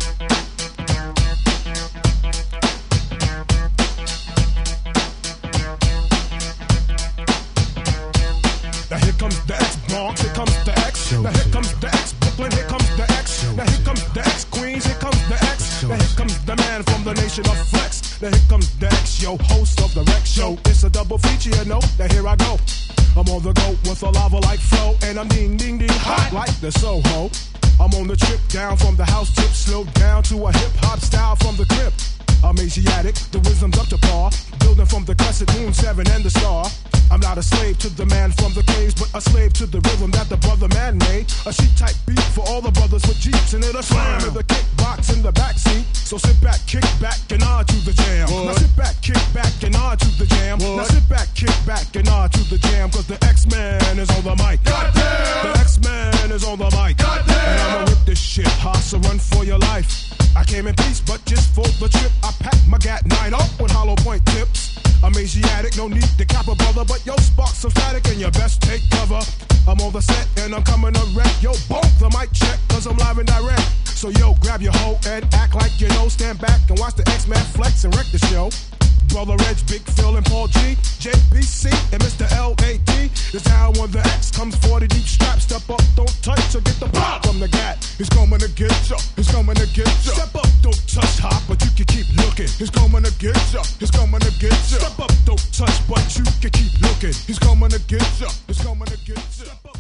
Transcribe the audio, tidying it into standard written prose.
Now here comes the X-Bronx, here comes the X. Now here comes the X-Brooklyn, here comes the X. Now here comes the X-Queens, here comes the X. Now here comes the man from the nation of Flex. Now here comes the X, yo, host of the Rex Show. It's a double feature, you know. Now here I go. I'm on the go with a lava-like flow, and I'm ding, ding, ding, hot like the Soho. I'm on the trip down from the house tip, slow down to a hip-hop style from the crib. I'm Asiatic, the wisdom's up to par, building from the crescent moon, 7 and the star. I'm not a slave to the man from the caves, but a slave to the rhythm that the brother man made. A sheet type beat for all the brothers with Jeeps, and it'll slam in the kickbox in the backseat. So sit back, kick back, and nod to the jam. What? Now sit back, kick back, and nod to the jam. What? Now sit back, kick back, and nod to the jam, cause the X-Man is on the mic. Goddamn! The X-Man is on the mic. Goddamn! And I'ma whip this shit, hot, so run for your life. I came in peace, but just for the trip, I packed my Gat 9 up with hollow point tips. I'm Asiatic, no need to cap a brother, but yo, spark some static and you best take cover. I'm on the set and I'm coming to wreck. Yo, both the mic check, cause I'm live and direct. So yo, grab your hoe and act like you know. Stand back and watch the X-Man flex and wreck the show. Brother Reg, Big Phil and Paul G, JBC and Mr. L.A.T. is down when the X comes 40 deep strap. Step up, don't touch or get the pop from the Gat. He's coming to get ya, he's coming to get ya. Step up, don't touch hot, but you can keep looking. He's coming to get ya, he's coming to get ya. Step up, don't touch, but you can keep looking. He's coming to get ya, he's coming to get ya.